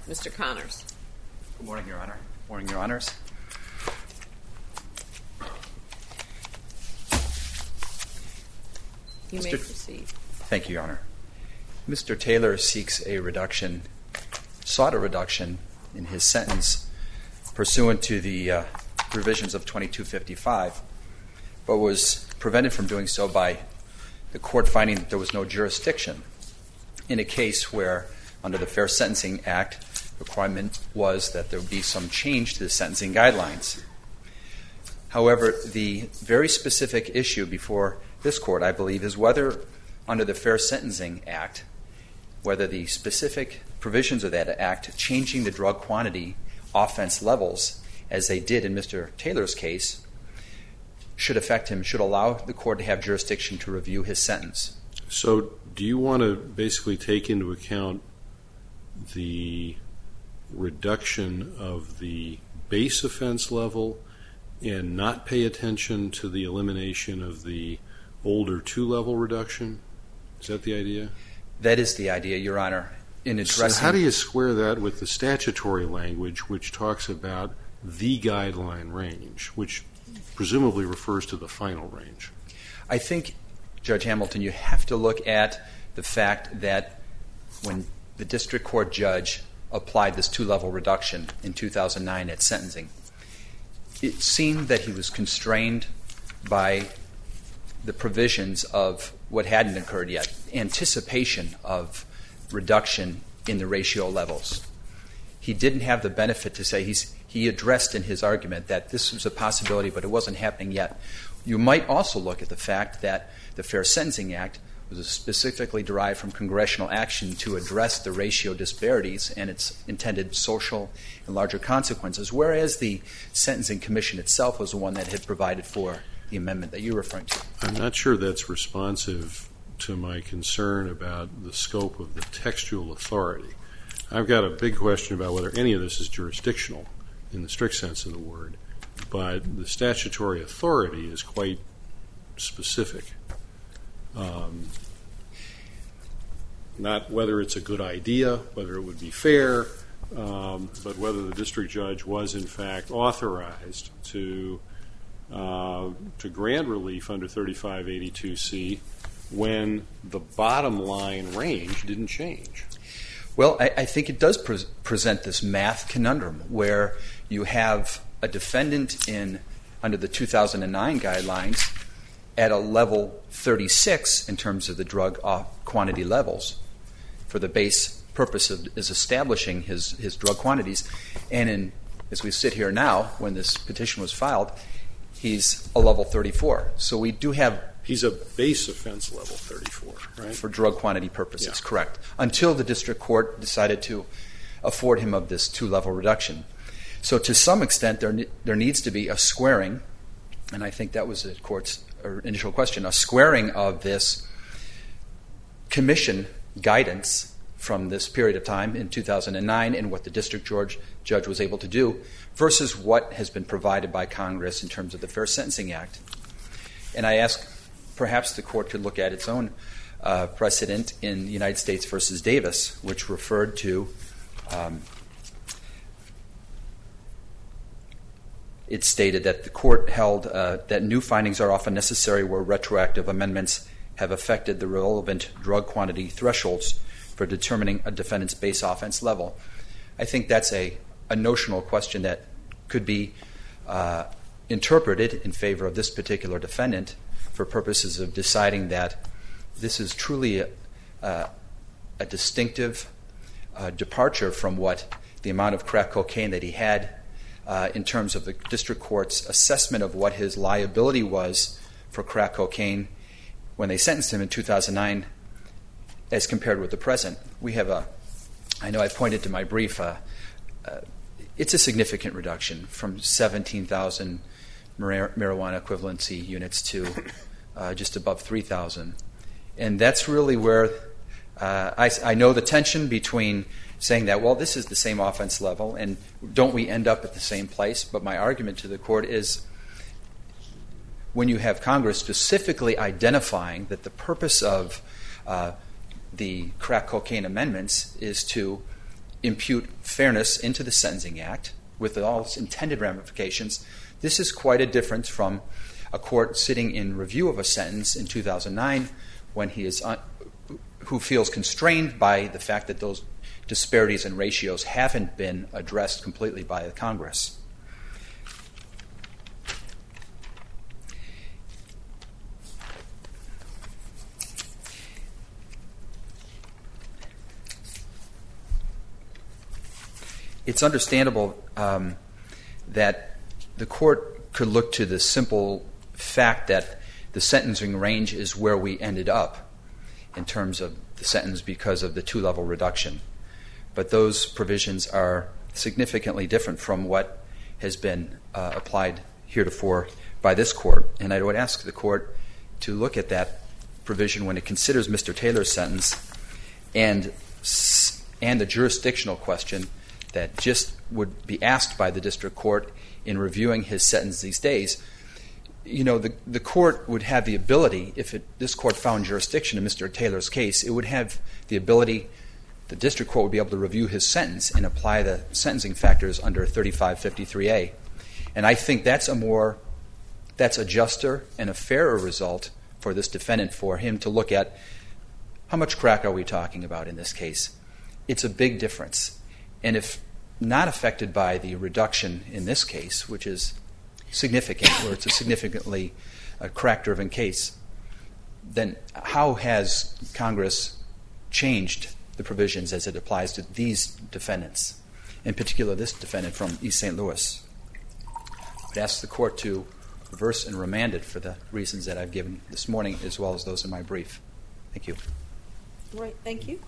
Mr. Connors. Good morning, Your Honor. Morning, Your Honors. You may proceed. Thank you, Your Honor. Mr. Taylor sought a reduction in his sentence pursuant to the provisions of 2255, but was prevented from doing so by the court finding that there was no jurisdiction in a case where, under the Fair Sentencing Act, the requirement was that there would be some change to the sentencing guidelines. However, the very specific issue before this court, I believe, is whether, under the Fair Sentencing Act, whether the specific provisions of that act changing the drug quantity offense levels, as they did in Mr. Taylor's case, should affect him, should allow the court to have jurisdiction to review his sentence. So do you want to basically take into account the reduction of the base offense level and not pay attention to the elimination of the older two-level reduction? Is that the idea? That is the idea, Your Honor. So how do you square that with the statutory language, which talks about the guideline range, which presumably refers to the final range? I think, Judge Hamilton, you have to look at the fact that when the district court judge applied this two-level reduction in 2009 at sentencing, it seemed that he was constrained by the provisions of what hadn't occurred yet, anticipation of reduction in the ratio levels. He didn't have the benefit to say, he addressed in his argument that this was a possibility, but it wasn't happening yet. You might also look at the fact that the Fair Sentencing Act was specifically derived from congressional action to address the ratio disparities and its intended social and larger consequences, whereas the Sentencing Commission itself was the one that had provided for the amendment that you're referring to. I'm not sure that's responsive to my concern about the scope of the textual authority. I've got a big question about whether any of this is jurisdictional in the strict sense of the word, but the statutory authority is quite specific. Not whether it's a good idea, whether it would be fair, but whether the district judge was in fact authorized to grant relief under 3582C when the bottom line range didn't change. Well, I think it does present this math conundrum where you have a defendant under the 2009 guidelines at a level 36 in terms of the drug quantity levels for the base purpose of is establishing his drug quantities. And as we sit here now, when this petition was filed, he's a level 34. So we do have... He's a base offense level 34, right? For drug quantity purposes, yeah. Correct. Until the district court decided to afford him of this two-level reduction. So to some extent, there needs to be a squaring, and I think that was the court's initial question, a squaring of this commission guidance from this period of time in 2009 and what the district judge was able to do versus what has been provided by Congress in terms of the Fair Sentencing Act. And I ask, perhaps the court could look at its own precedent in United States versus Davis, which referred to, it stated that the court held that new findings are often necessary where retroactive amendments have affected the relevant drug quantity thresholds for determining a defendant's base offense level. I think that's a notional question that could be interpreted in favor of this particular defendant for purposes of deciding that this is truly a distinctive departure from what the amount of crack cocaine that he had in terms of the district court's assessment of what his liability was for crack cocaine when they sentenced him in 2009 as compared with the present. We have I know I pointed to my brief, it's a significant reduction from 17,000 marijuana equivalency units to just above 3,000. And that's really where I know the tension between saying that, well, this is the same offense level, and don't we end up at the same place? But my argument to the court is when you have Congress specifically identifying that the purpose of the crack cocaine amendments is to impute fairness into the Sentencing Act with all its intended ramifications, this is quite a difference from a court sitting in review of a sentence in 2009 when he is who feels constrained by the fact that those disparities and ratios haven't been addressed completely by the Congress. It's understandable that the court could look to the simple fact that the sentencing range is where we ended up in terms of the sentence because of the two-level reduction. But those provisions are significantly different from what has been applied heretofore by this court. And I would ask the court to look at that provision when it considers Mr. Taylor's sentence and the jurisdictional question that just would be asked by the district court in reviewing his sentence these days. You know, the court would have the ability, if this court found jurisdiction in Mr. Taylor's case, it would have the ability, the district court would be able to review his sentence and apply the sentencing factors under 3553A. And I think that's a juster and a fairer result for this defendant, for him to look at how much crack are we talking about in this case. It's a big difference. And if not affected by the reduction in this case, which is significant, where it's a significantly crack-driven case, then how has Congress changed the provisions as it applies to these defendants, in particular this defendant from East St. Louis? I'd ask the court to reverse and remand it for the reasons that I've given this morning, as well as those in my brief. Thank you. All right, thank you.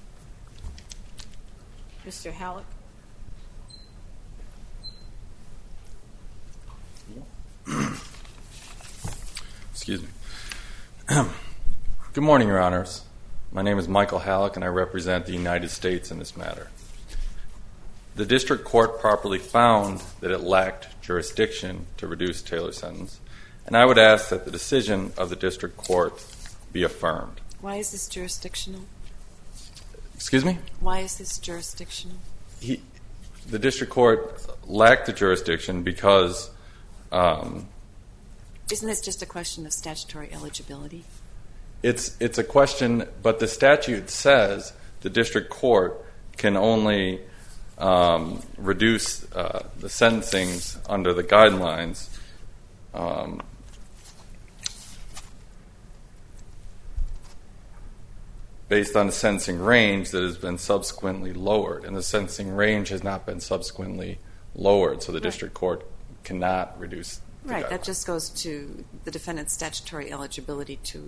Mr. Halleck. Excuse me. Good morning, Your Honors. My name is Michael Halleck, and I represent the United States in this matter. The district court properly found that it lacked jurisdiction to reduce Taylor's sentence, and I would ask that the decision of the district court be affirmed. Why is this jurisdictional? Excuse me? Why is this jurisdictional? The district court lacked the jurisdiction because Isn't this just a question of statutory eligibility? It's a question, but the statute says the district court can only reduce the sentencings under the guidelines based on the sentencing range that has been subsequently lowered, and the sentencing range has not been subsequently lowered, so the district court cannot reduce the Right, guidelines. that just goes to the defendant's statutory eligibility to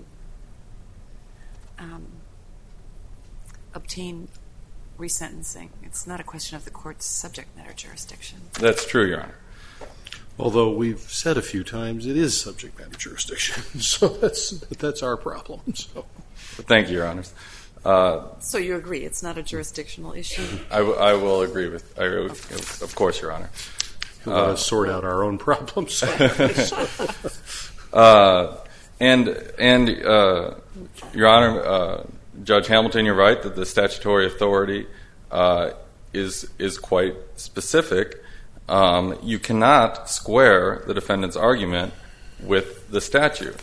obtain resentencing. It's not a question of the court's subject matter jurisdiction. That's true, Your Honor. Although we've said a few times it is subject matter jurisdiction, so that's our problem. So. Thank you, Your Honors. So you agree it's not a jurisdictional issue? I will agree with, of course, Your Honor. We want to sort out our own problems. And Your Honor, Judge Hamilton, you're right that the statutory authority is quite specific. You cannot square the defendant's argument with the statute.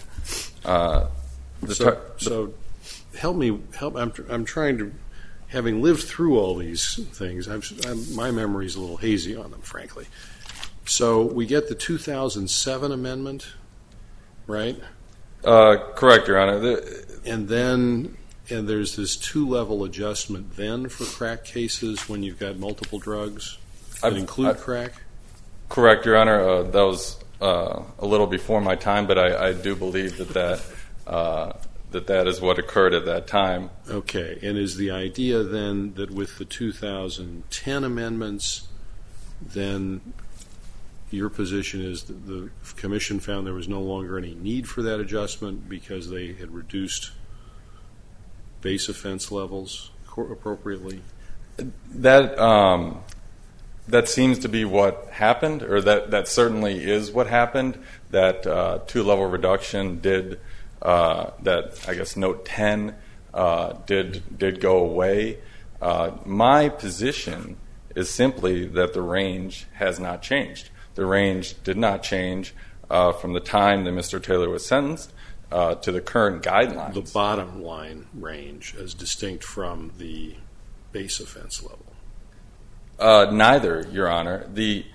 So help me. I'm trying to, having lived through all these things, my memory's a little hazy on them, frankly. So we get the 2007 amendment, right? Correct, Your Honor. And there's this two-level adjustment then for crack cases when you've got multiple drugs that include crack? Correct, Your Honor. That was a little before my time, but I do believe that is what occurred at that time. Okay. And is the idea then that with the 2010 amendments, then your position is that the commission found there was no longer any need for that adjustment because they had reduced base offense levels appropriately? That seems to be what happened, or that certainly is what happened. That two-level reduction did. That I guess Note 10 did go away. My position is simply that the range has not changed. The range did not change from the time that Mr. Taylor was sentenced to the current guidelines. The bottom line range as distinct from the base offense level? Neither, Your Honor.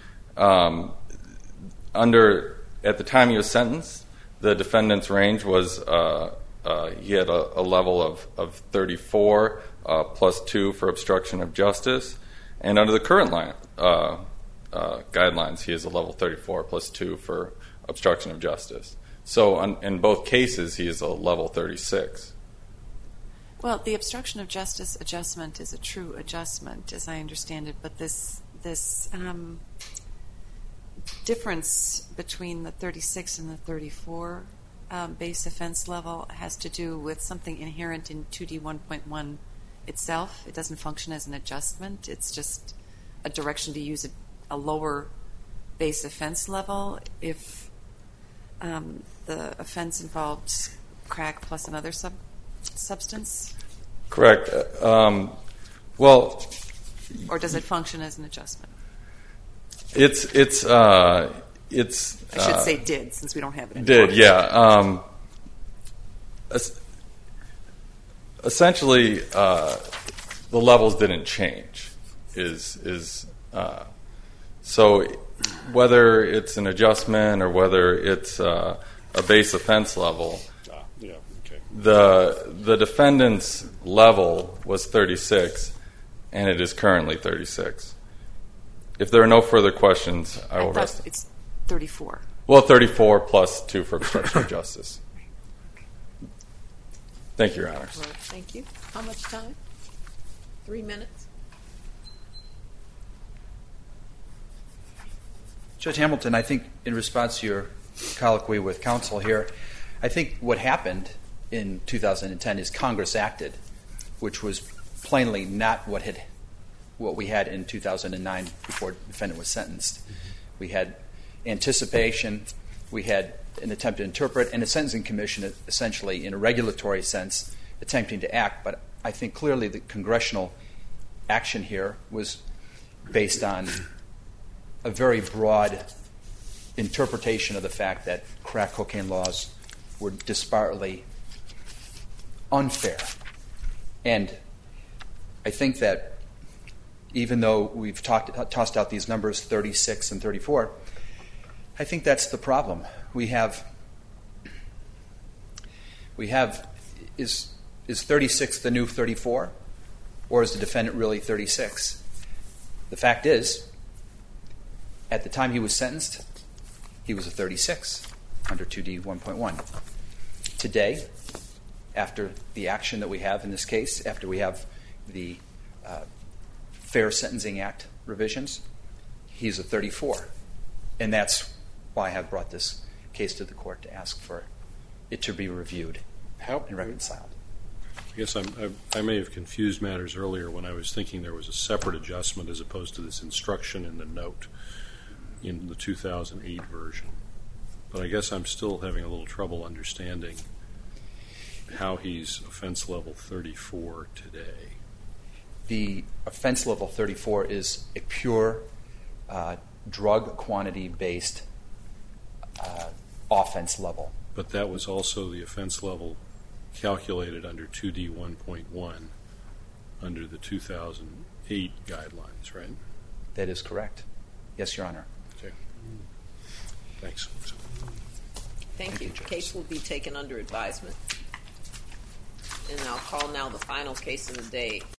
At the time he was sentenced, the defendant's range was he had a level of 34 plus 2 for obstruction of justice, and under the current guidelines, he is a level 34 plus 2 for obstruction of justice. So in both cases, he is a level 36. Well, the obstruction of justice adjustment is a true adjustment, as I understand it, but this difference between the 36 and the 34 base offense level has to do with something inherent in 2D1.1 itself. It doesn't function as an adjustment. It's just a direction to use a lower base offense level if the offense involved crack plus another substance? Correct. Well, or does it function as an adjustment? It's. I should say did, since we don't have it anymore. Did, yeah. Essentially, the levels didn't change. So whether it's an adjustment or whether it's a base offense level. Yeah, okay. The defendant's level was 36, and it is currently 36. If there are no further questions, I will rest. It's 34. Well, 34 plus 2 for obstruction of justice. Thank you, Your Honors. Well, thank you. How much time? 3 minutes? Judge Hamilton, I think in response to your colloquy with counsel here, I think what happened in 2010 is Congress acted, which was plainly not what we had in 2009 before the defendant was sentenced. We had anticipation, we had an attempt to interpret, and a sentencing commission essentially in a regulatory sense attempting to act. But I think clearly the congressional action here was based on a very broad interpretation of the fact that crack cocaine laws were disparately unfair. And I think that even though we've tossed out these numbers, 36 and 34, I think that's the problem. Is 36 the new 34, or is the defendant really 36? The fact is, at the time he was sentenced, he was a 36 under 2D1.1. Today, after the action that we have in this case, after we have the Fair Sentencing Act revisions, he's a 34. And that's why I have brought this case to the court to ask for it to be reviewed and reconciled. I guess I may have confused matters earlier when I was thinking there was a separate adjustment as opposed to this instruction in the note in the 2008 version. But I guess I'm still having a little trouble understanding how he's offense level 34 today. The offense level 34 is a pure drug quantity-based offense level. But that was also the offense level calculated under 2D1.1 under the 2008 guidelines, right? That is correct. Yes, Your Honor. Okay. Thanks. Thank you. The case will be taken under advisement. And I'll call now the final case of the day.